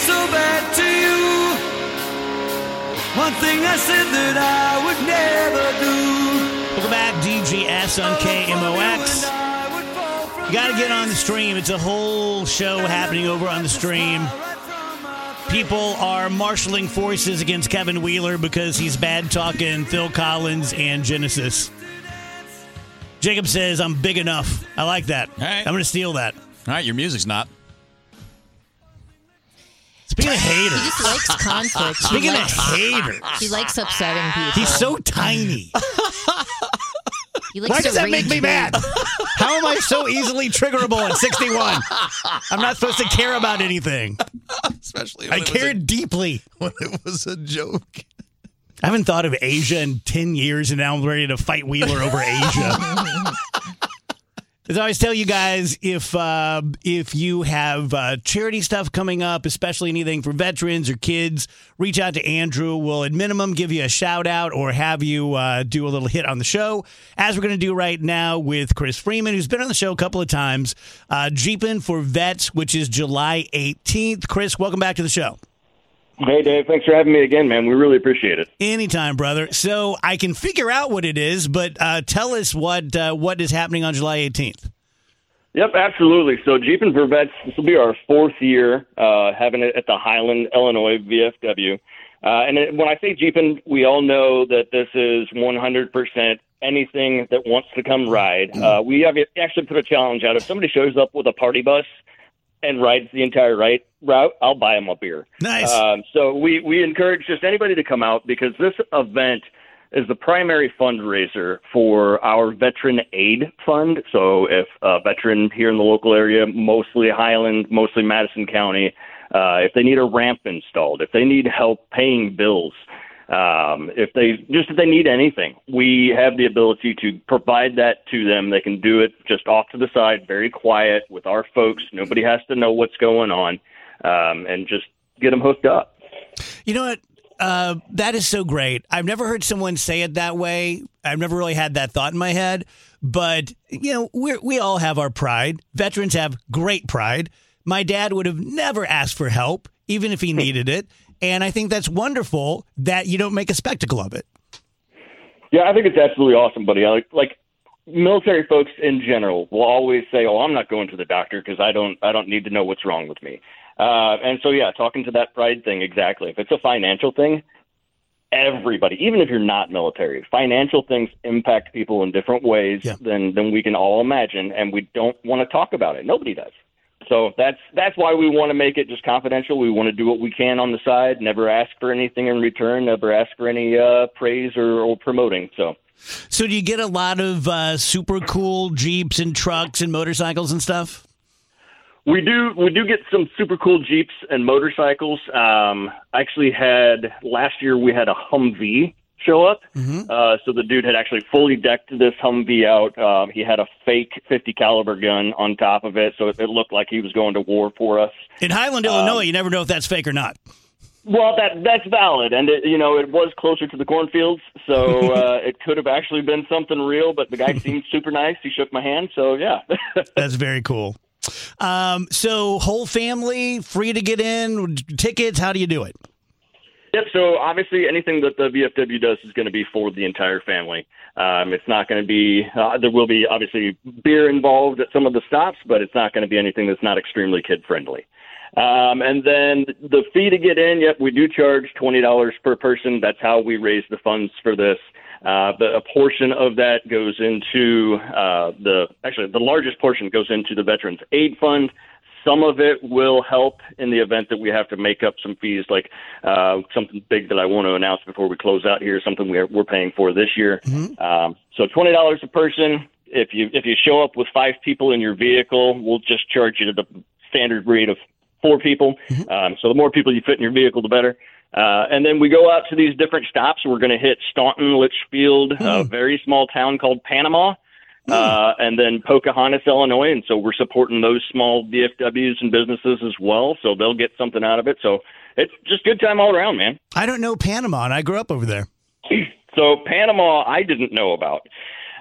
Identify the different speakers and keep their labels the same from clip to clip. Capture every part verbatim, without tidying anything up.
Speaker 1: so bad to you. One thing I said that I would never do.
Speaker 2: Welcome back, D G S on K M O X. You got to get on the stream. It's a whole show happening over on the stream. People are marshaling forces against Kevin Wheeler because he's bad-talking Phil Collins and Genesis. Jacob says, I'm big enough. I like that.
Speaker 3: All right.
Speaker 2: I'm going to steal that.
Speaker 3: All right, your music's not.
Speaker 2: Speaking of haters.
Speaker 4: He just likes conflict. He
Speaker 2: Speaking
Speaker 4: likes,
Speaker 2: of haters.
Speaker 4: he likes upsetting people.
Speaker 2: He's so tiny.
Speaker 4: He likes
Speaker 2: Why
Speaker 4: to
Speaker 2: does that make
Speaker 4: rage
Speaker 2: me
Speaker 4: bait.
Speaker 2: mad? How am I so easily triggerable at sixty-one? I'm not supposed to care about anything.
Speaker 3: Especially
Speaker 2: I
Speaker 3: when it was
Speaker 2: cared
Speaker 3: a-
Speaker 2: deeply.
Speaker 3: when it was a joke.
Speaker 2: I haven't thought of Asia in ten years, and now I'm ready to fight Wheeler over Asia. As I always tell you guys, if uh, if you have uh, charity stuff coming up, especially anything for veterans or kids, reach out to Andrew. We'll at minimum give you a shout out or have you uh, do a little hit on the show, as we're going to do right now with Chris Freeman, who's been on the show a couple of times. Uh, Jeepin' for Vets, which is July eighteenth. Chris, welcome back to the show.
Speaker 5: Hey, Dave. Thanks for having me again, man. We really appreciate it.
Speaker 2: Anytime, brother. So I can figure out what it is, but uh, tell us what uh, what is happening on July eighteenth.
Speaker 5: Yep, absolutely. So Jeepin' for Vets, this will be our fourth year uh, having it at the Highland, Illinois V F W. Uh, and it, when I say Jeepin', we all know that this is one hundred percent anything that wants to come ride. Uh, we have actually put a challenge out. If somebody shows up with a party bus and rides the entire right route, I'll buy them a beer.
Speaker 2: Nice.
Speaker 5: Um, so we, we encourage just anybody to come out because this event is the primary fundraiser for our Veteran Aid Fund. So if a veteran here in the local area, mostly Highland, mostly Madison County, uh, if they need a ramp installed, if they need help paying bills, um, if they just if they need anything, we have the ability to provide that to them. They can do it just off to the side, very quiet with our folks. Nobody has to know what's going on, um, and just get them hooked up.
Speaker 2: You know what? Uh, that is so great. I've never heard someone say it that way. I've never really had that thought in my head. But, you know, we we all have our pride. Veterans have great pride. My dad would have never asked for help, even if he needed it. And I think that's wonderful that you don't make a spectacle of it.
Speaker 5: Yeah, I think it's absolutely awesome, buddy. Like, like military folks in general will always say, "Oh, I'm not going to the doctor because I don't, I don't need to know what's wrong with me." Uh, and so, yeah, talking to that pride thing, exactly. If it's a financial thing, everybody, even if you're not military, financial things impact people in different ways
Speaker 2: yeah.
Speaker 5: than than we can all imagine, and we don't want to talk about it. Nobody does. So that's that's why we want to make it just confidential. We want to do what we can on the side, never ask for anything in return, never ask for any uh, praise or, or promoting. So,
Speaker 2: so do you get a lot of uh, super cool Jeeps and trucks and motorcycles and stuff?
Speaker 5: We do we do get some super cool Jeeps and motorcycles. Um, I actually had last year we had a Humvee show up. Mm-hmm. Uh, so the dude had actually fully decked this Humvee out. Uh, he had a fake fifty caliber gun on top of it, so it, it looked like he was going to war for us.
Speaker 2: In Highland, Illinois, um, you never know if that's fake or not.
Speaker 5: Well, that that's valid, and it, you know it was closer to the cornfields, so uh, it could have actually been something real. But the guy seemed super nice. He shook my hand, so yeah.
Speaker 2: That's very cool. Um, so whole family, free to get in, tickets, how do you do it?
Speaker 5: Yep, so obviously anything that the V F W does is going to be for the entire family. Um, it's not going to be, uh, there will be obviously beer involved at some of the stops, but it's not going to be anything that's not extremely kid-friendly. Um, and then the fee to get in, yep, we do charge twenty dollars per person. That's how we raise the funds for this. Uh, but a portion of that goes into uh, the, actually the largest portion goes into the Veterans Aid Fund. Some of it will help in the event that we have to make up some fees, like uh, something big that I want to announce before we close out here, something we're, we're paying for this year. Mm-hmm. Um, so twenty dollars a person. If you if you show up with five people in your vehicle, we'll just charge you to the standard rate of four people. Mm-hmm. Um, so the more people you fit in your vehicle, the better. Uh, and then we go out to these different stops. We're going to hit Staunton, Litchfield, mm. a very small town called Panama, mm. uh, and then Pocahontas, Illinois. And so we're supporting those small V F Ws and businesses as well. So they'll get something out of it. So it's just good time all around, man.
Speaker 2: I don't know Panama, and I grew up over there.
Speaker 5: So Panama, I didn't know about.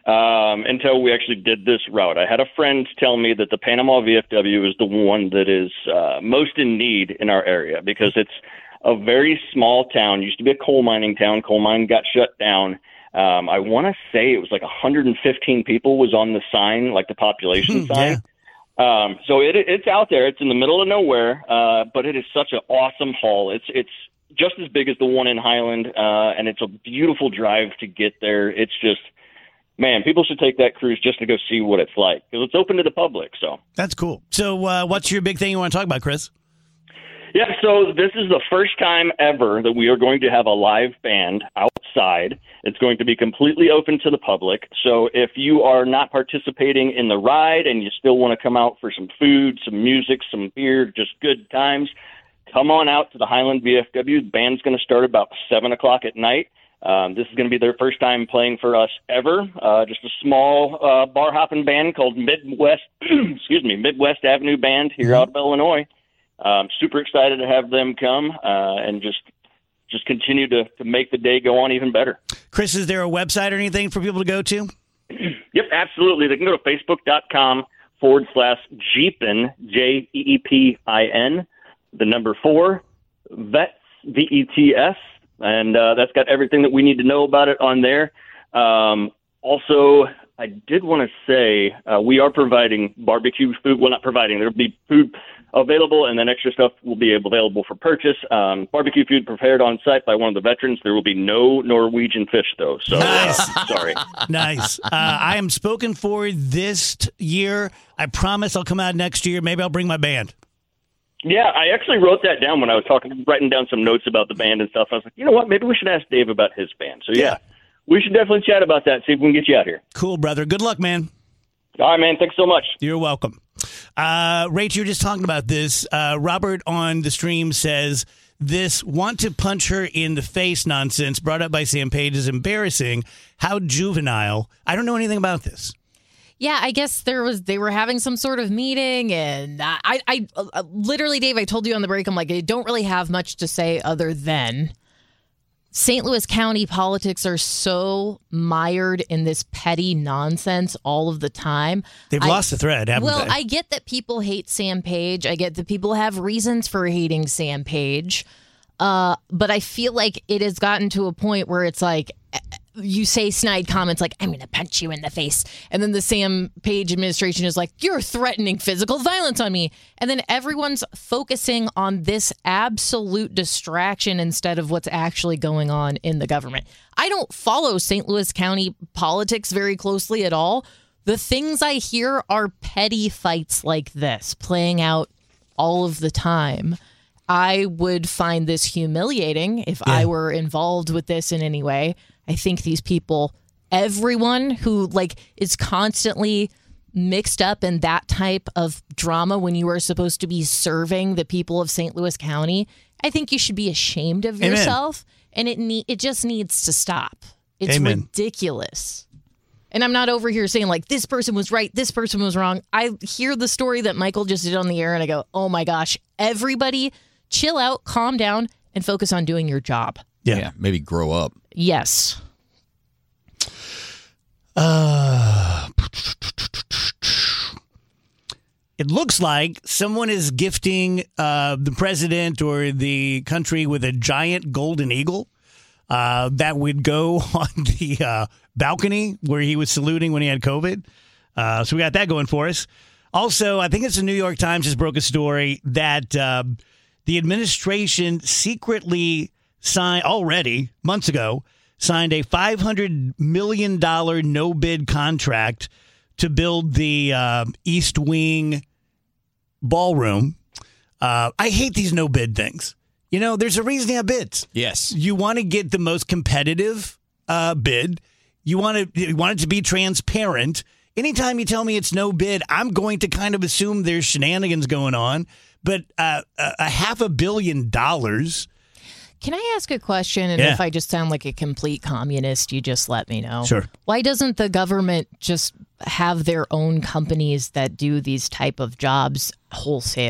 Speaker 5: um, until we actually did this route. I had a friend tell me that the Panama V F W is the one that is uh, most in need in our area because it's a very small town. It used to be a coal mining town. Coal mine got shut down. Um, I want to say it was like one hundred fifteen people was on the sign, like the population sign. Yeah. Um, so it, it's out there. It's in the middle of nowhere, uh, but it is such an awesome haul. It's it's just as big as the one in Highland, uh, and it's a beautiful drive to get there. It's just, man, people should take that cruise just to go see what it's like because it's open to the public. So
Speaker 2: that's cool. So uh, what's your big thing you want to talk about, Chris?
Speaker 5: Yeah, so this is the first time ever that we are going to have a live band outside. It's going to be completely open to the public. So if you are not participating in the ride and you still want to come out for some food, some music, some beer, just good times, come on out to the Highland V F W. The band's going to start about seven o'clock at night. Um, this is going to be their first time playing for us ever. Uh, just a small uh, bar hopping band called Midwest, excuse me, Midwest Avenue Band here mm-hmm. out of Illinois. Um, super excited to have them come uh, and just just continue to, to make the day go on even better.
Speaker 2: Chris, is there a website or anything for people to go to?
Speaker 5: Yep, absolutely. They can go to facebook.com forward slash Jeepin, J E E P I N, the number four, Vets, V E T S, and uh, that's got everything that we need to know about it on there. Um, also, I did want to say uh, we are providing barbecue food. Well, not providing. There will be food available, and then extra stuff will be available for purchase. Um, barbecue food prepared on site by one of the veterans. There will be no Norwegian fish, though. So,
Speaker 2: nice.
Speaker 5: uh, sorry.
Speaker 2: Nice. Uh, I am spoken for this t- year. I promise I'll come out next year. Maybe I'll bring my band.
Speaker 5: Yeah, I actually wrote that down when I was talking, writing down some notes about the band and stuff. I was like, you know what? Maybe we should ask Dave about his band. So, yeah. yeah. We should definitely chat about that, see if we can get you out here.
Speaker 2: Cool, brother. Good luck, man.
Speaker 5: All right, man. Thanks so much.
Speaker 2: You're welcome. Uh, Rach, you were just talking about this. Uh, Robert on the stream says, this want to punch her in the face nonsense brought up by Sam Page is embarrassing. How juvenile. I don't know anything about this.
Speaker 4: Yeah, I guess there was. They were having some sort of meeting, and I, I, I uh, literally, Dave, I told you on the break, I'm like, I don't really have much to say other than Saint Louis County politics are so mired in this petty nonsense all of the time.
Speaker 2: They've
Speaker 4: I,
Speaker 2: lost the thread, haven't
Speaker 4: well,
Speaker 2: they?
Speaker 4: Well, I get that people hate Sam Page. I get that people have reasons for hating Sam Page. Uh, but I feel like it has gotten to a point where it's like, you say snide comments like, I'm going to punch you in the face. And then the Sam Page administration is like, you're threatening physical violence on me. And then everyone's focusing on this absolute distraction instead of what's actually going on in the government. I don't follow Saint Louis County politics very closely at all. The things I hear are petty fights like this playing out all of the time. I would find this humiliating if yeah. I were involved with this in any way. I think these people, everyone who like is constantly mixed up in that type of drama when you are supposed to be serving the people of Saint Louis County, I think you should be ashamed of
Speaker 2: Amen.
Speaker 4: yourself. And it ne- it just needs to stop. It's
Speaker 2: Amen.
Speaker 4: ridiculous. And I'm not over here saying like this person was right, this person was wrong. I hear the story that Michael just did on the air and I go, oh my gosh, everybody chill out, calm down, and focus on doing your job.
Speaker 2: Yeah.
Speaker 3: yeah, maybe grow up.
Speaker 4: Yes.
Speaker 2: Uh, it looks like someone is gifting uh, the president or the country with a giant golden eagle uh, that would go on the uh, balcony where he was saluting when he had COVID. Uh, so we got that going for us. Also, I think it's the New York Times just broke a story that uh, the administration secretly signed already months ago, signed a five hundred million dollars no-bid contract to build the uh, East Wing ballroom. Uh, I hate these no-bid things. You know, there's a reason to have bids.
Speaker 3: Yes.
Speaker 2: You want to get the most competitive uh, bid. You want to you want it to be transparent. Anytime you tell me it's no bid, I'm going to kind of assume there's shenanigans going on. But uh, a, a half a billion dollars...
Speaker 4: Can I ask a question? And
Speaker 2: yeah.
Speaker 4: if I just sound like a complete communist, you just let me know.
Speaker 2: Sure.
Speaker 4: Why doesn't the government just have their own companies that do these type of jobs wholesale?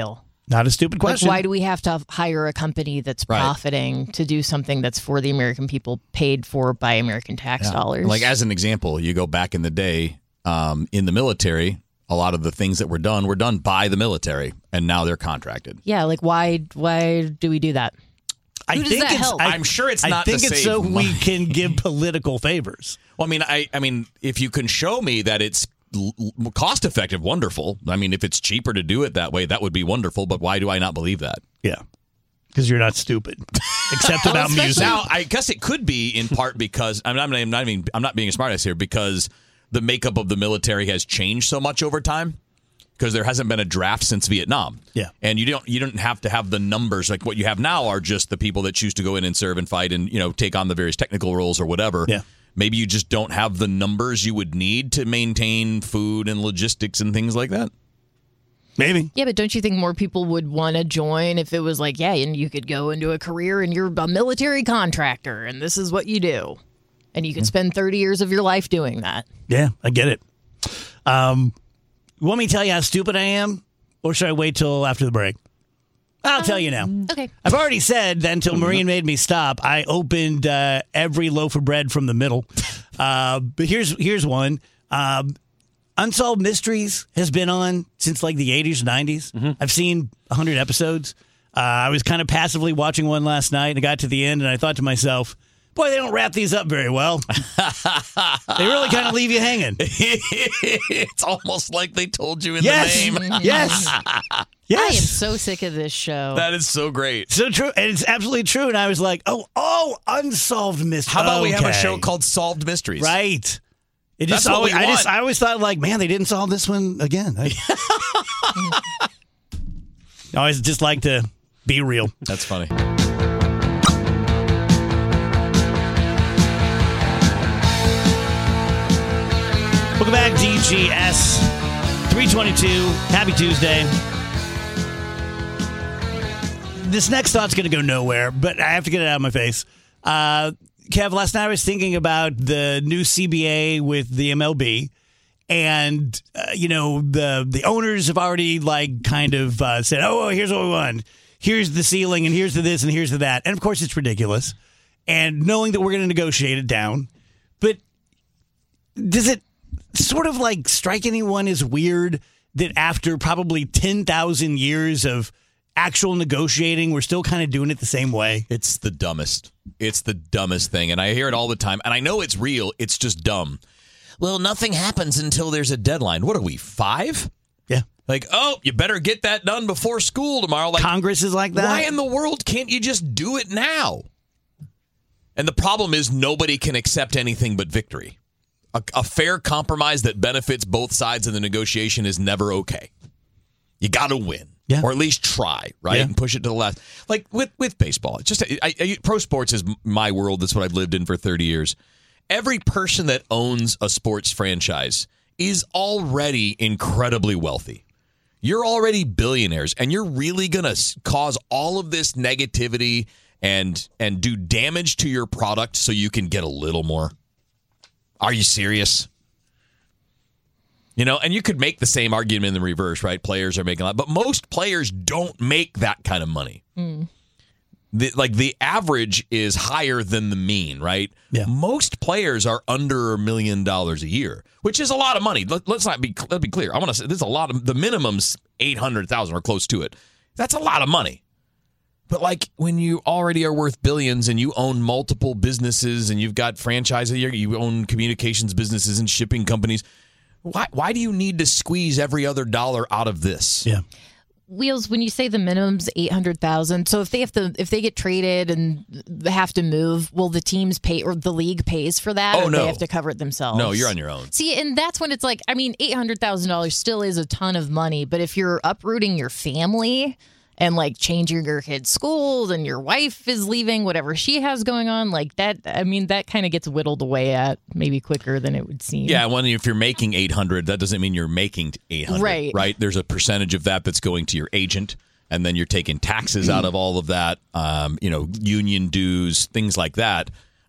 Speaker 2: Not a stupid
Speaker 4: Like,
Speaker 2: question.
Speaker 4: why do we have to hire a company that's
Speaker 3: Right.
Speaker 4: profiting to do something that's for the American people, paid for by American tax dollars?
Speaker 3: Like, as an example, you go back in the day um, in the military, a lot of the things that were done were done by the military, and now they're contracted.
Speaker 4: yeah, like why why do we do that?
Speaker 2: I
Speaker 4: Who does
Speaker 2: think
Speaker 4: that
Speaker 2: it's,
Speaker 4: help?
Speaker 2: I,
Speaker 3: I'm sure it's
Speaker 2: I
Speaker 3: not
Speaker 2: think
Speaker 3: to
Speaker 2: it's
Speaker 3: save
Speaker 2: so we
Speaker 3: money.
Speaker 2: can give political favors.
Speaker 3: Well, I mean, I, I mean, if you can show me that it's l- l- cost effective, wonderful. I mean, if it's cheaper to do it that way, that would be wonderful. But why do I not believe that?
Speaker 2: Yeah. Because you're not stupid. Except about
Speaker 4: especially-
Speaker 2: music.
Speaker 3: Now, I guess it could be in part because I'm not, I'm not even I'm not being a smartass here because the makeup of the military has changed so much over time. Because there hasn't been a draft since Vietnam.
Speaker 2: Yeah.
Speaker 3: And you don't you don't have to have the numbers like what you have now are just the people that choose to go in and serve and fight and, you know, take on the various technical roles or whatever.
Speaker 2: Yeah.
Speaker 3: Maybe you just don't have the numbers you would need to maintain food and logistics and things like that.
Speaker 2: Maybe.
Speaker 4: Yeah, but don't you think more people would want to join if it was like, yeah, and you could go into a career and you're a military contractor and this is what you do. And you could spend thirty years of your life doing that.
Speaker 2: Yeah, I get it. Um, you want me to tell you how stupid I am? Or should I wait till after the break? I'll tell you now.
Speaker 4: Okay.
Speaker 2: I've already said that until Maureen made me stop, I opened uh, every loaf of bread from the middle. Uh, but here's here's one. Um, Unsolved Mysteries has been on since like the eighties or nineties. I've seen one hundred episodes. Uh, I was kind of passively watching one last night and I got to the end and I thought to myself, boy, they don't wrap these up very well. They really kind of leave you hanging.
Speaker 3: It's almost like they told you in
Speaker 2: Yes.
Speaker 3: the name.
Speaker 2: Yes.
Speaker 4: I
Speaker 2: Yes.
Speaker 4: am so sick of this show.
Speaker 3: That is so great.
Speaker 2: So true, and it's absolutely true. And I was like, "Oh, oh, unsolved mysteries."
Speaker 3: How about we have a
Speaker 2: Okay.
Speaker 3: show called Solved Mysteries?
Speaker 2: Right? It
Speaker 3: That's
Speaker 2: just
Speaker 3: what
Speaker 2: always,
Speaker 3: we
Speaker 2: I just,
Speaker 3: want.
Speaker 2: I always thought like, man, they didn't solve this one again. I, I always just like to be real.
Speaker 3: That's funny.
Speaker 2: Welcome back, D G S three twenty-two. Happy Tuesday. This next thought's going to go nowhere, but I have to get it out of my face. Uh, Kev, last night I was thinking about the new C B A with the M L B, and uh, you know the the owners have already like kind of uh, said, "Oh, here's what we want. Here's the ceiling, and here's the this, and here's the that." And of course, it's ridiculous. And knowing that we're going to negotiate it down, but does it sort of like strike anyone as weird that after probably ten thousand years of actual negotiating, we're still kind of doing it the same way?
Speaker 3: It's the dumbest. It's the dumbest thing. And I hear it all the time. And I know it's real. It's just dumb. Well, nothing happens until there's a deadline. What are we, five?
Speaker 2: Yeah.
Speaker 3: Like, oh, you better get that done before school tomorrow. Like,
Speaker 2: Congress is like that.
Speaker 3: why in the world can't you just do it now? And the problem is nobody can accept anything but victory. A, a fair compromise that benefits both sides of the negotiation is never okay. You got to win.
Speaker 2: Yeah.
Speaker 3: Or at least try, right?
Speaker 2: Yeah.
Speaker 3: And push it to the last. Like with, with baseball. It's just I, I, pro sports is my world. That's what I've lived in for thirty years. Every person that owns a sports franchise is already incredibly wealthy. You're already billionaires, and you're really going to cause all of this negativity and and do damage to your product so you can get a little more. Are you serious? You know, and you could make the same argument in the reverse, right? Players are making a lot, but most players don't make that kind of money.
Speaker 4: Mm.
Speaker 3: The, like the average is higher than the mean, right?
Speaker 2: Yeah.
Speaker 3: Most players are under a million dollars a year, which is a lot of money. Let, let's not be let's be clear. I want to say this is a lot of the minimum's eight hundred thousand or close to it. That's a lot of money. But like when you already are worth billions and you own multiple businesses and you've got franchises, you own communications businesses and shipping companies. Why why do you need to squeeze every other dollar out of this?
Speaker 2: Yeah.
Speaker 4: Wheels, when you say the minimum's eight hundred thousand, so if they have to, if they get traded and they have to move, will the teams pay or the league pays for that?
Speaker 3: Oh,
Speaker 4: or
Speaker 3: no.
Speaker 4: They have to cover it themselves.
Speaker 3: No, you're on your own.
Speaker 4: See, and that's when it's like, I mean, eight hundred thousand dollars still is a ton of money, but if you're uprooting your family and like changing your kids' schools and your wife is leaving, whatever she has going on, like that, I mean, that kind of gets whittled away at maybe quicker than it would seem.
Speaker 3: Yeah, well, if you're making eight hundred, that doesn't mean you're making eight hundred,
Speaker 4: Right.
Speaker 3: right? There's a percentage of that that's going to your agent, and then you're taking taxes out of all of that, um, you know, union dues, things like that.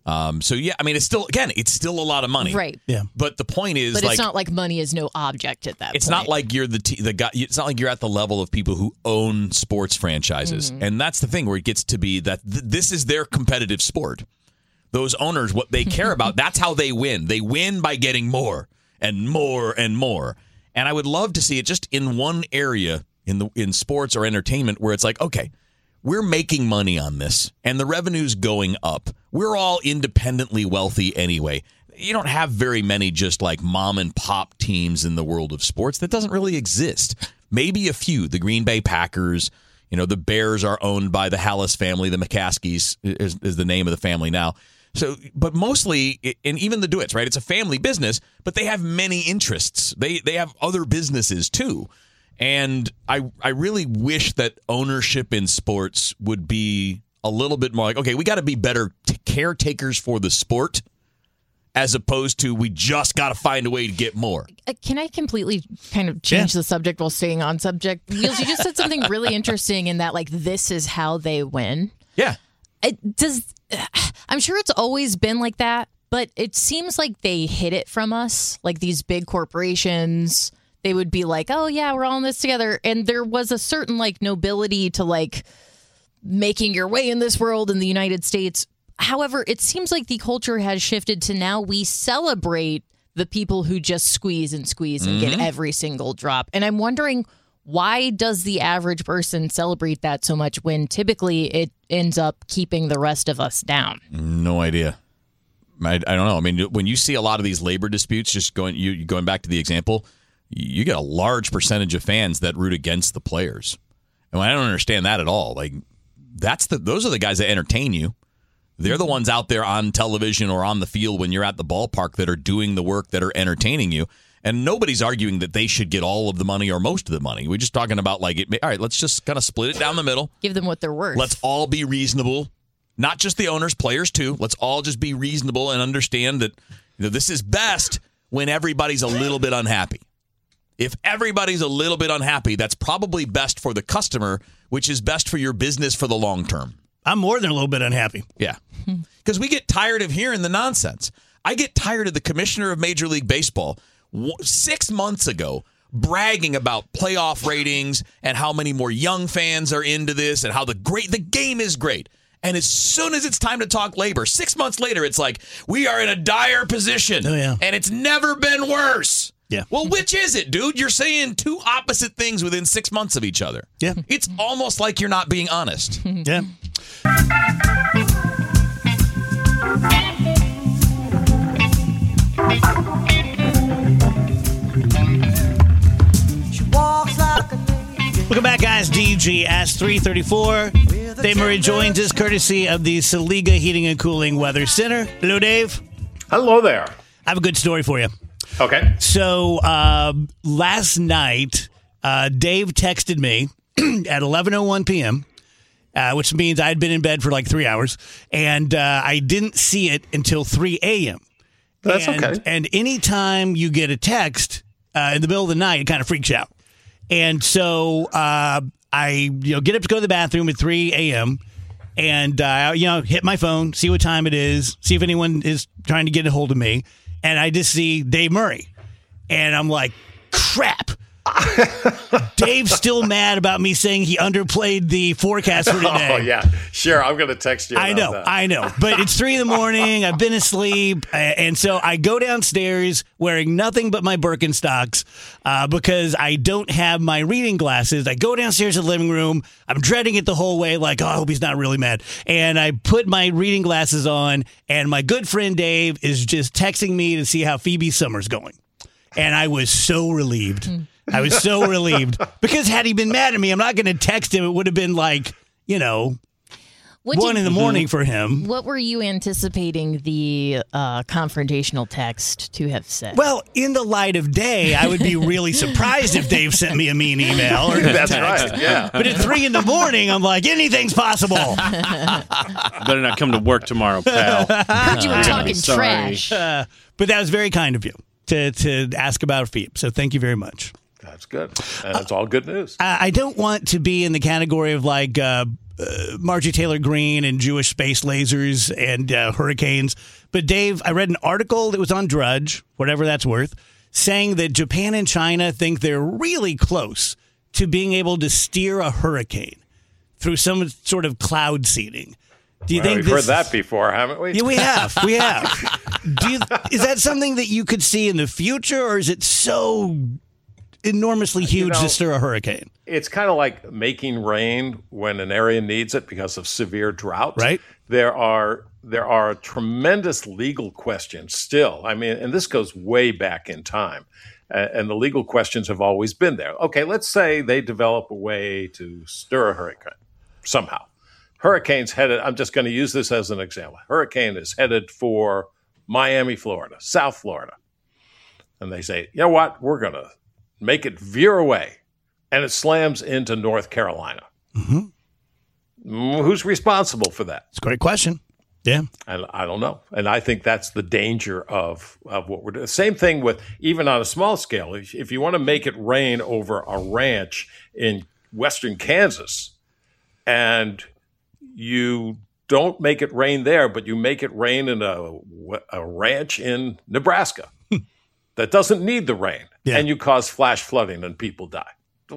Speaker 3: Um, so yeah, I mean, it's still again, it's still a lot of money,
Speaker 4: Right.
Speaker 2: Yeah.
Speaker 3: But the point is,
Speaker 4: But
Speaker 3: like,
Speaker 4: it's not like money is no object at that
Speaker 3: it's
Speaker 4: point.
Speaker 3: not like you're the t- the guy. It's not like you're at the level of people who own sports franchises,
Speaker 4: Mm-hmm.
Speaker 3: and that's the thing where it gets to be that th- this is their competitive sport. Those owners, what they care about, that's how they win. They win by getting more and more and more. And I would love to see it just in one area in the in sports or entertainment where it's like, okay, we're making money on this and the revenue's going up. We're all independently wealthy anyway. You don't have very many just like mom and pop teams in the world of sports. That doesn't really exist. Maybe a few. The Green Bay Packers, you know, the Bears are owned by the Hallis family. The McCaskies is, is the name of the family now. So, but mostly, and even the DeWitts, right? It's a family business, but they have many interests. They they have other businesses too. And I I really wish that ownership in sports would be a little bit more like, okay, we got to be better t- caretakers for the sport as opposed to we just got to find a way to get more.
Speaker 4: Uh, Can I completely kind of change
Speaker 2: Yeah.
Speaker 4: the subject while staying on subject? Wheels, you just said something really interesting in that, like, this is how they win.
Speaker 3: Yeah.
Speaker 4: It does. I'm sure it's always been like that, but it seems like they hid it from us. Like these big corporations, they would be like, "Oh yeah, we're all in this together," and there was a certain like nobility to like making your way in this world in the United States. However, it seems like the culture has shifted to now we celebrate the people who just squeeze and squeeze and get every single drop. And I'm wondering, why does the average person celebrate that so much when typically it ends up keeping the rest of us down?
Speaker 3: No idea. I, I don't know. I mean, when you see a lot of these labor disputes, just going you going back to the example, you get a large percentage of fans that root against the players. And I don't understand that at all. Like that's the those are the guys that entertain you. They're the ones out there on television or on the field when you're at the ballpark that are doing the work that are entertaining you. And nobody's arguing that they should get all of the money or most of the money. We're just talking about like, it, all right, let's just kind of split it down the middle.
Speaker 4: Give them what they're worth.
Speaker 3: Let's all be reasonable. Not just the owners, players too. Let's all just be reasonable and understand that you know, this is best when everybody's a little bit unhappy. If everybody's a little bit unhappy, that's probably best for the customer, which is best for your business for the long term.
Speaker 2: I'm more than a little bit unhappy.
Speaker 3: Yeah. Because we get tired of hearing the nonsense. I get tired of the commissioner of Major League Baseball w- six months ago bragging about playoff ratings and how many more young fans are into this and how the great the game is great. And as soon as it's time to talk labor, six months later, it's like, we are in a dire position.
Speaker 2: Oh, yeah.
Speaker 3: And it's never been worse.
Speaker 2: Yeah.
Speaker 3: Well, which is it, dude? You're saying two opposite things within six months of each other.
Speaker 2: Yeah.
Speaker 3: It's almost like you're not being honest.
Speaker 2: Yeah. Welcome back, guys. D G Ask three thirty-four. Dave Murray joins us courtesy of the Saliga Heating and Cooling Weather Center. Hello, Dave.
Speaker 6: Hello there.
Speaker 2: I have a good story for you.
Speaker 6: Okay.
Speaker 2: So uh, last night, uh, Dave texted me at eleven oh one p.m., uh, which means I'd been in bed for like three hours, and uh, I didn't see it until three a.m.
Speaker 6: That's
Speaker 2: and,
Speaker 6: okay.
Speaker 2: And anytime you get a text uh, in the middle of the night, it kind of freaks you out. And so uh, I you know, get up to go to the bathroom at three a.m., and uh, you know, hit my phone, see what time it is, see if anyone is trying to get a hold of me. And I just see Dave Murray. And I'm like, crap. Dave's still mad about me saying he underplayed the forecast for today.
Speaker 6: Oh, yeah. Sure. I'm going to text you.
Speaker 2: I
Speaker 6: about
Speaker 2: know,
Speaker 6: that.
Speaker 2: I know. But it's three in the morning. I've been asleep. uh, And so I go downstairs wearing nothing but my Birkenstocks uh, because I don't have my reading glasses. I go downstairs to the living room. I'm dreading it the whole way, like, oh, I hope he's not really mad. And I put my reading glasses on, and my good friend Dave is just texting me to see how Phoebe Summer's going. And I was so relieved. I was so relieved. Because had he been mad at me, I'm not going to text him. It would have been like, you know,
Speaker 4: What
Speaker 2: one
Speaker 4: did-
Speaker 2: in the morning for him.
Speaker 4: What were you anticipating the uh, confrontational text to have said?
Speaker 2: Well, in the light of day, I would be really surprised if Dave sent me a mean email or a
Speaker 6: That's
Speaker 2: text.
Speaker 6: right. Yeah.
Speaker 2: But at three in the morning, I'm like, anything's possible.
Speaker 7: Better not come to work tomorrow, pal.
Speaker 4: Heard you were talking
Speaker 7: sorry.
Speaker 4: trash.
Speaker 2: Uh, but that was very kind of you to, to ask about Phoebe. So thank you very much.
Speaker 6: That's good. And it's all good news.
Speaker 2: I, I don't want to be in the category of like uh, uh, Marjorie Taylor Greene and Jewish space lasers and uh, hurricanes. But Dave, I read an article that was on Drudge, whatever that's worth, saying that Japan and China think they're really close to being able to steer a hurricane through some sort of cloud seeding. Do you
Speaker 6: Well,
Speaker 2: think
Speaker 6: we've
Speaker 2: this
Speaker 6: heard that before, haven't we?
Speaker 2: Yeah, we have. We have. Do you, is that something that you could see in the future, or is it so enormously huge
Speaker 6: know,
Speaker 2: to stir a hurricane?
Speaker 6: It's kind of like making rain when an area needs it because of severe drought.
Speaker 2: Right.
Speaker 6: There are there are tremendous legal questions still. I mean, and this goes way back in time. Uh, and the legal questions have always been there. Okay, let's say they develop a way to stir a hurricane somehow. Hurricane's headed, I'm just going to use this as an example. Hurricane is headed for Miami, Florida, South Florida. And they say, you know what, we're going to make it veer away. And it slams into North Carolina. Mm-hmm. Who's responsible for that?
Speaker 2: It's a great question. Yeah.
Speaker 6: I, I don't know. And I think that's the danger of, of what we're doing. Same thing with, even on a small scale, if, if you want to make it rain over a ranch in western Kansas and you don't make it rain there, but you make it rain in a, a ranch in Nebraska that doesn't need the rain,
Speaker 2: Yeah.
Speaker 6: and you cause flash flooding and people die.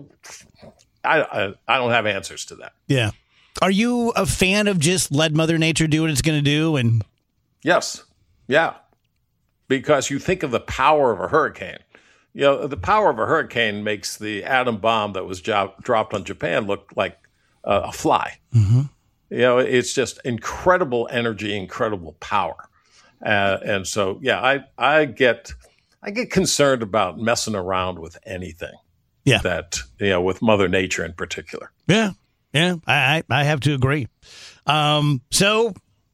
Speaker 6: I, I, I don't have answers to that.
Speaker 2: Yeah. Are you a fan of just let Mother Nature do what it's going to do? And
Speaker 6: Yes. Yeah. Because you think of the power of a hurricane. You know, the power of a hurricane makes the atom bomb that was jo- dropped on Japan look like uh, a fly. Mm-hmm. You know, it's just incredible energy, incredible power. Uh, and so, yeah, I, I get I get concerned about messing around with anything.
Speaker 2: Yeah.
Speaker 6: That, you know, with Mother Nature in particular.
Speaker 2: yeah, yeah, I, I, I have to agree. Um, so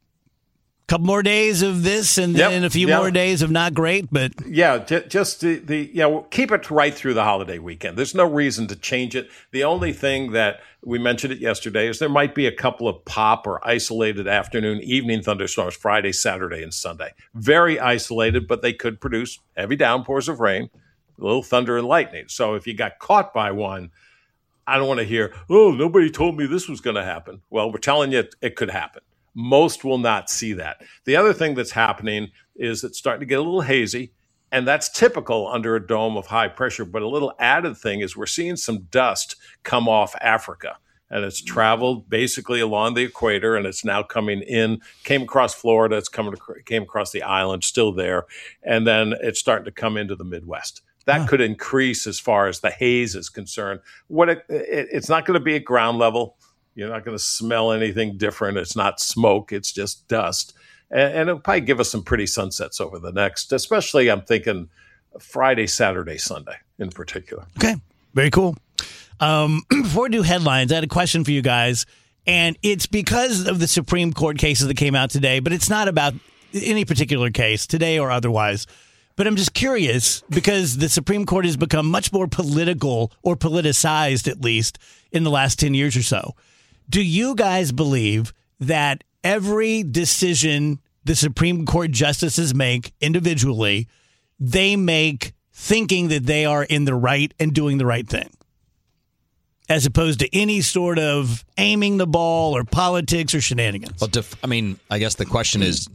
Speaker 2: couple more days of this and
Speaker 6: Yep,
Speaker 2: then a few
Speaker 6: yep.
Speaker 2: more days of not great, but
Speaker 6: Yeah, j- just the, the yeah, well, keep it right through the holiday weekend. There's no reason to change it. The only thing that we mentioned it yesterday is there might be a couple of pop or isolated afternoon, evening thunderstorms Friday, Saturday, and Sunday. Very isolated, but they could produce heavy downpours of rain, a little thunder and lightning. So if you got caught by one, I don't want to hear, oh, nobody told me this was going to happen. Well, we're telling you it, it could happen. Most will not see that. The other thing that's happening is it's starting to get a little hazy, and that's typical under a dome of high pressure. But a little added thing is we're seeing some dust come off Africa, and it's traveled basically along the equator, and it's now coming in, came across Florida, it's coming, came across the island, still there, and then it's starting to come into the Midwest. That huh. could increase as far as the haze is concerned. What it, it, it's not going to be at ground level. You're not going to smell anything different. It's not smoke. It's just dust. And, and it'll probably give us some pretty sunsets over the next, especially I'm thinking Friday, Saturday, Sunday in particular.
Speaker 2: Okay. Very cool. Um, before we do headlines, I had a question for you guys. And it's because of the Supreme Court cases that came out today, but it's not about any particular case today or otherwise. But I'm just curious because the Supreme Court has become much more political or politicized, at least, in the last ten years or so. Do you guys believe that every decision the Supreme Court justices make individually, they make thinking that they are in the right and doing the right thing, as opposed to any sort of aiming the ball or politics or shenanigans?
Speaker 3: Well, def- I mean, I guess the question is,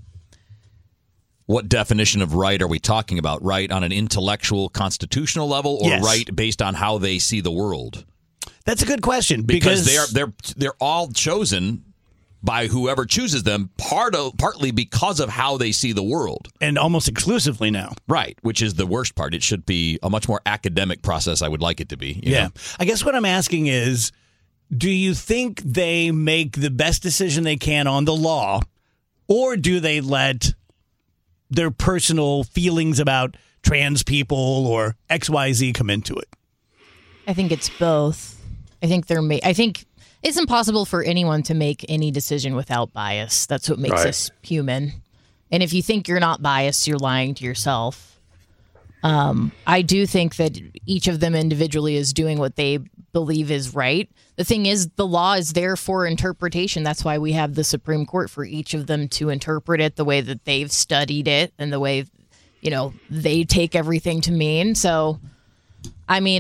Speaker 3: what definition of right are we talking about? Right on an intellectual, constitutional level, or
Speaker 2: Yes.
Speaker 3: right based on how they see the world?
Speaker 2: That's a good question
Speaker 3: Because,
Speaker 2: because,
Speaker 3: they're they're they're all chosen by whoever chooses them, part of, partly because of how they see the world.
Speaker 2: and almost exclusively now.
Speaker 3: Right, which is the worst part. It should be a much more academic process. I would like it to be. you
Speaker 2: Yeah.
Speaker 3: know?
Speaker 2: I guess what I'm asking is, do you think they make the best decision they can on the law, or do they let their personal feelings about trans people or X Y Z come into it?
Speaker 4: I think it's both. I think they're. Ma- I think it's impossible for anyone to make any decision without bias. That's what makes
Speaker 6: Right.
Speaker 4: us human. And if you think you're not biased, you're lying to yourself. Um, I do think that each of them individually is doing what they believe is right. The thing is, the law is there for interpretation. That's why we have the Supreme Court, for each of them to interpret it the way that they've studied it and the way, you know, they take everything to mean. So, I mean,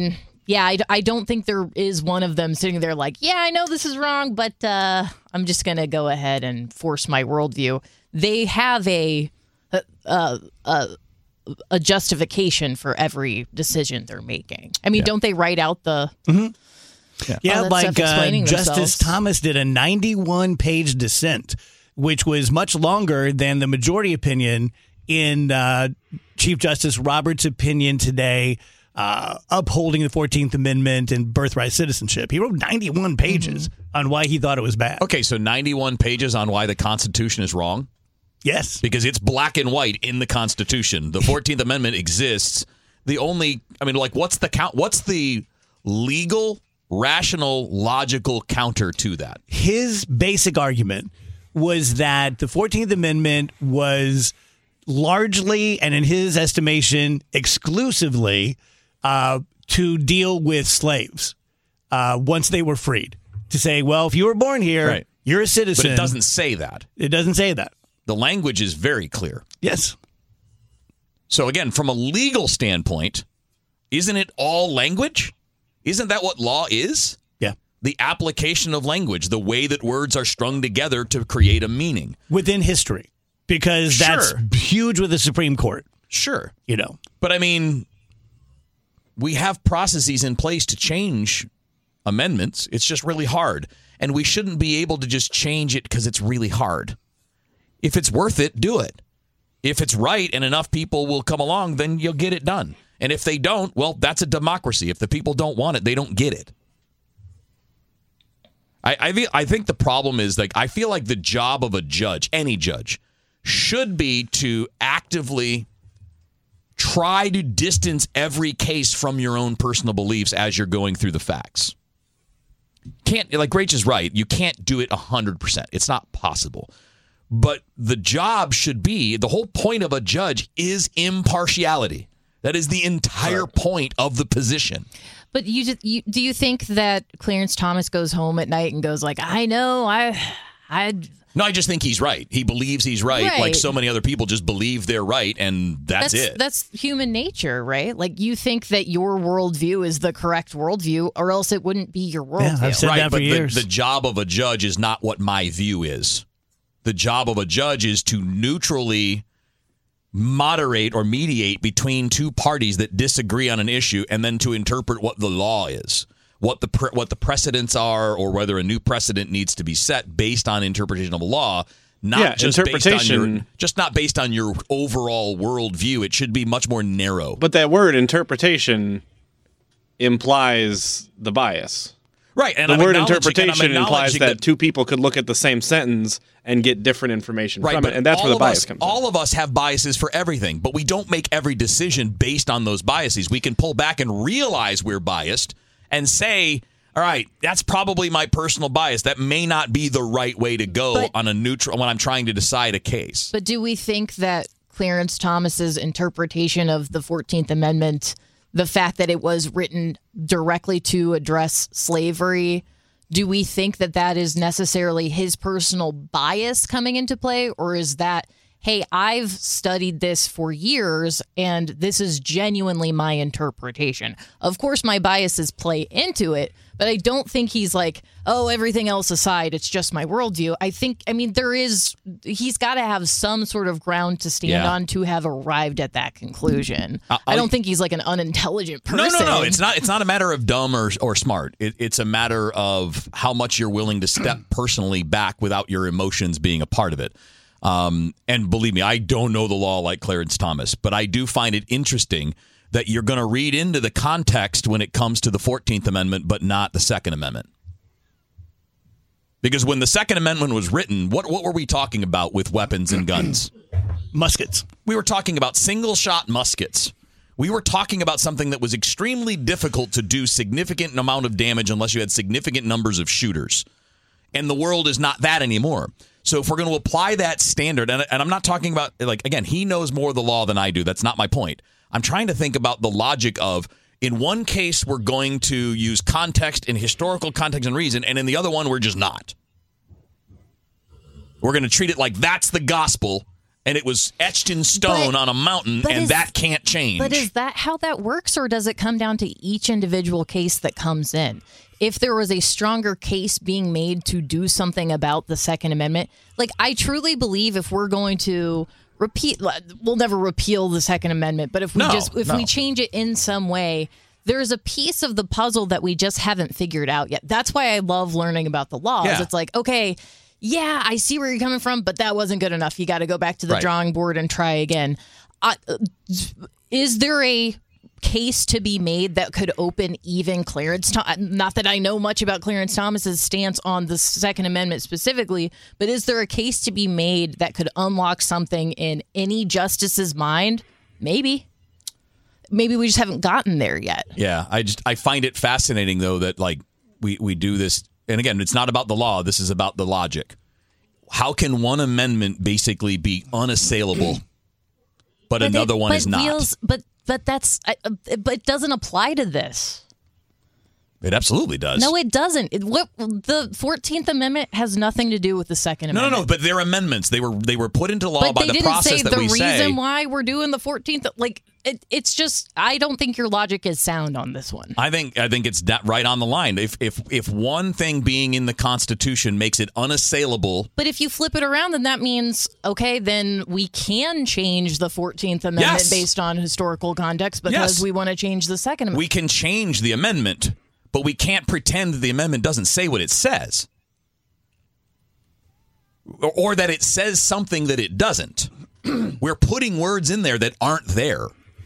Speaker 4: Yeah, I, I don't think there is one of them sitting there like, yeah, I know this is wrong, but uh, I'm just going to go ahead and force my worldview. They have a, a, a, a justification for every decision they're making. I mean, yeah. don't they write out the...
Speaker 2: Mm-hmm. Yeah, yeah like uh, Justice
Speaker 4: themselves?
Speaker 2: Thomas did a ninety-one page dissent, which was much longer than the majority opinion in uh, Chief Justice Roberts' opinion today, uh, upholding the fourteenth Amendment and birthright citizenship. He wrote ninety-one pages mm-hmm. on why he thought it was bad.
Speaker 3: Okay, so ninety-one pages on why the Constitution is wrong?
Speaker 2: Yes.
Speaker 3: Because it's black and white in the Constitution. The fourteenth Amendment exists. The only, I mean, like, what's the count? What's the legal, rational, logical counter to that?
Speaker 2: His basic argument was that the fourteenth Amendment was largely, and in his estimation, exclusively uh, to deal with slaves uh, once they were freed. To say, well, if you were born here, right. you're a citizen.
Speaker 3: But it doesn't say that.
Speaker 2: It doesn't say that.
Speaker 3: The language is very clear.
Speaker 2: Yes.
Speaker 3: So again, from a legal standpoint, isn't it all language? Isn't that what law is?
Speaker 2: Yeah.
Speaker 3: The application of language, the way that words are strung together to create a meaning.
Speaker 2: Within history. Because
Speaker 3: sure.
Speaker 2: that's huge with the Supreme Court.
Speaker 3: Sure.
Speaker 2: You know.
Speaker 3: But I mean, we have processes in place to change amendments. It's just really hard. And we shouldn't be able to just change it because it's really hard. If it's worth it, do it. If it's right and enough people will come along, then you'll get it done. And if they don't, well, that's a democracy. If the people don't want it, they don't get it. I I, I think the problem is, like, I feel like the job of a judge, any judge, should be to actively try to distance every case from your own personal beliefs as you're going through the facts. Can't, like Rach is right, you can't do it one hundred percent. It's not possible. But the job should be, the whole point of a judge is impartiality. That is the entire point of the position.
Speaker 4: But you, just, you do you think that Clarence Thomas goes home at night and goes like, I know, I, I.
Speaker 3: No, I just think he's right. He believes he's right,
Speaker 4: right.
Speaker 3: Like so many other people just believe they're right, and that's,
Speaker 4: that's
Speaker 3: it.
Speaker 4: That's human nature, right? Like, you think that your worldview is the correct worldview, or else it wouldn't be your worldview.
Speaker 2: Yeah, I've said
Speaker 3: right,
Speaker 2: that for
Speaker 3: but
Speaker 2: years.
Speaker 3: The, the job of a judge is not what my view is. The job of a judge is to neutrally moderate or mediate between two parties that disagree on an issue, and then to interpret what the law is, what the pre- what the precedents are, or whether a new precedent needs to be set based on interpretation of a law, not
Speaker 7: yeah,
Speaker 3: just
Speaker 7: interpretation,
Speaker 3: based on your, just not based on your overall worldview. It should be much more narrow.
Speaker 7: But that word interpretation implies the bias.
Speaker 3: Right, and
Speaker 7: the
Speaker 3: I'm
Speaker 7: word
Speaker 3: interpretation
Speaker 7: implies that,
Speaker 3: that
Speaker 7: two people could look at the same sentence and get different information
Speaker 3: right,
Speaker 7: from
Speaker 3: but
Speaker 7: it, and that's where the bias
Speaker 3: us,
Speaker 7: comes
Speaker 3: all
Speaker 7: in.
Speaker 3: All of us have biases for everything, but we don't make every decision based on those biases. We can pull back and realize we're biased and say, all right, that's probably my personal bias. That may not be the right way to go
Speaker 4: but,
Speaker 3: on a neutral when I'm trying to decide a case.
Speaker 4: But do we think that Clarence Thomas's interpretation of the fourteenth Amendment, the fact that it was written directly to address slavery, do we think that that is necessarily his personal bias coming into play? Or is that, hey, I've studied this for years and this is genuinely my interpretation? Of course, my biases play into it, but I don't think he's like, oh, everything else aside, it's just my worldview. I think, I mean, there is, he's got to have some sort of ground to stand
Speaker 3: Yeah.
Speaker 4: on to have arrived at that conclusion.
Speaker 3: I'll,
Speaker 4: I don't think he's like an unintelligent person.
Speaker 3: No, no, no. It's not. It's not a matter of dumb or or smart. It, it's a matter of how much you're willing to step personally back without your emotions being a part of it. Um, and believe me, I don't know the law like Clarence Thomas, but I do find it interesting that you're going to read into the context when it comes to the fourteenth Amendment, but not the Second Amendment. Because when the Second Amendment was written, what what were we talking about with weapons and guns?
Speaker 2: Muskets.
Speaker 3: We were talking about single-shot muskets. We were talking about something that was extremely difficult to do significant amount of damage unless you had significant numbers of shooters. And the world is not that anymore. So if we're going to apply that standard, and, and I'm not talking about, like, again, he knows more of the law than I do. That's not my point. I'm trying to think about the logic of, in one case, we're going to use context and historical context and reason, and in the other one, we're just not. We're going to treat it like that's the gospel, and it was etched in stone
Speaker 4: But-
Speaker 3: on a mountain,
Speaker 4: but
Speaker 3: and
Speaker 4: is-
Speaker 3: that can't change.
Speaker 4: But is that how that works, or does it come down to each individual case that comes in? If there was a stronger case being made to do something about the Second Amendment, like I truly believe if we're going to repeat, we'll never repeal the Second Amendment, but if we
Speaker 3: No,
Speaker 4: just if
Speaker 3: no.
Speaker 4: we change it in some way, there's a piece of the puzzle that we just haven't figured out yet. That's why I love learning about the laws.
Speaker 3: Yeah.
Speaker 4: It's like, okay, yeah, I see where you're coming from, but that wasn't good enough. You got to go back to the
Speaker 3: Right.
Speaker 4: drawing board and try again. Uh, is there a case to be made that could open even Clarence Thomas? Not that I know much about Clarence Thomas's stance on the Second Amendment specifically, but is there a case to be made that could unlock something in any justice's mind? Maybe. Maybe we just haven't gotten there yet.
Speaker 3: Yeah, I just I find it fascinating though that like we we do this, and again, it's not about the law. This is about the logic. How can one amendment basically be unassailable, but, another
Speaker 4: it-
Speaker 3: one
Speaker 4: but
Speaker 3: is not?
Speaker 4: Wheels, but but that's I- uh, but it doesn't apply to this.
Speaker 3: It absolutely does.
Speaker 4: No, it doesn't. It, what, the fourteenth Amendment has nothing to do with the Second
Speaker 3: no, no,
Speaker 4: Amendment.
Speaker 3: no. But they're amendments. They were they were put into law
Speaker 4: But
Speaker 3: by
Speaker 4: they
Speaker 3: the
Speaker 4: didn't
Speaker 3: process
Speaker 4: say
Speaker 3: that
Speaker 4: the
Speaker 3: we
Speaker 4: reason
Speaker 3: say.
Speaker 4: why we're doing the fourteenth. Like it, it's just I don't think your logic is sound on this one.
Speaker 3: I think I think it's that right on the line. If if if one thing being in the Constitution makes it unassailable,
Speaker 4: But if you flip it around, then that means okay, then we can change the fourteenth Amendment
Speaker 3: Yes.
Speaker 4: based on historical context because
Speaker 3: Yes.
Speaker 4: we want to change the Second Amendment.
Speaker 3: we can change the amendment, but we can't pretend that the amendment doesn't say what it says, or, or that it says something that it doesn't. We're putting words in there that aren't there.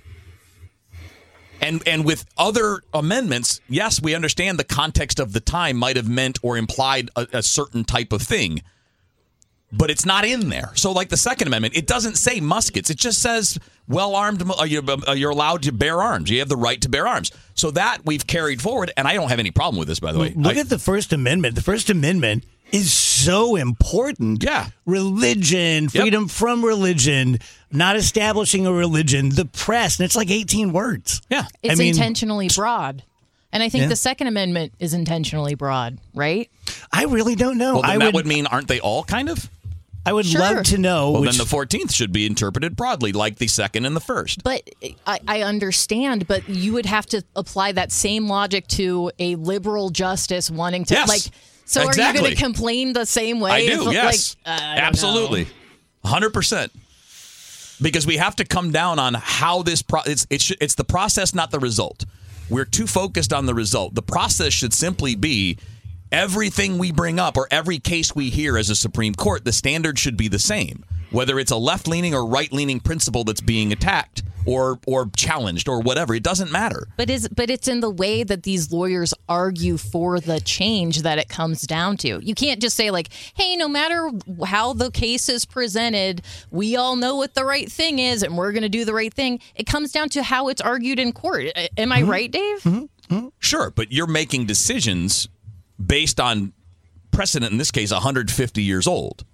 Speaker 3: And and with other amendments, yes, we understand the context of the time might have meant or implied a, a certain type of thing, but it's not in there. So like the Second Amendment, it doesn't say muskets. It just says well-armed, uh, you- uh, you're allowed to bear arms. You have the right to bear arms. So that we've carried forward, and I don't have any problem with this, by the way.
Speaker 2: Look
Speaker 3: I-
Speaker 2: at the First Amendment. The First Amendment is so important.
Speaker 3: Yeah.
Speaker 2: Religion, freedom from religion, not establishing a religion, the press, and it's like eighteen words.
Speaker 3: yeah.
Speaker 4: It's
Speaker 2: I mean-
Speaker 4: intentionally broad. And I think
Speaker 2: Yeah.
Speaker 4: the Second Amendment is intentionally broad, right?
Speaker 2: I really don't know.
Speaker 3: Well, then
Speaker 2: I
Speaker 3: that
Speaker 2: would,
Speaker 3: would mean, aren't they all kind of?
Speaker 2: I would
Speaker 4: Sure.
Speaker 2: love to know.
Speaker 3: Well,
Speaker 2: which,
Speaker 3: then the fourteenth should be interpreted broadly, like the second and the first.
Speaker 4: But I, I understand, but you would have to apply that same logic to a liberal justice wanting to
Speaker 3: Yes.
Speaker 4: like. So are you
Speaker 3: Exactly.
Speaker 4: going to complain the same way?
Speaker 3: I do,
Speaker 4: if,
Speaker 3: yes.
Speaker 4: Like, uh, I don't
Speaker 3: Absolutely.
Speaker 4: know.
Speaker 3: one hundred percent. Because we have to come down on how this pro- it's it's it's the process, not the result. We're too focused on the result. The process should simply be everything we bring up or every case we hear as a Supreme Court, the standard should be the same. Whether it's a left-leaning or right-leaning principle that's being attacked or or challenged or whatever, it doesn't matter.
Speaker 4: But is but it's in the way that these lawyers argue for the change that it comes down to. You can't just say like, "Hey, no matter how the case is presented, we all know what the right thing is, and we're going to do the right thing." It comes down to how it's argued in court. A- Am I right, Dave?
Speaker 2: Mm-hmm.
Speaker 3: Sure, but you're making decisions based on precedent, in this case, one hundred fifty years old.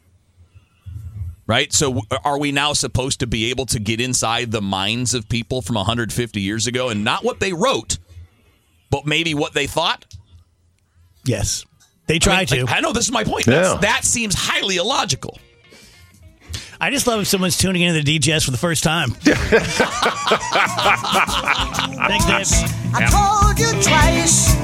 Speaker 3: Right? So are we now supposed to be able to get inside the minds of people from one hundred fifty years ago and not what they wrote, but maybe what they thought?
Speaker 2: yes, they try
Speaker 3: I mean,
Speaker 2: to.
Speaker 3: like, I know this is my point.
Speaker 6: Yeah.
Speaker 3: That's, that seems highly illogical.
Speaker 2: I just love if someone's tuning into the D G S for the first time. Thanks, Dave.
Speaker 1: I told you twice.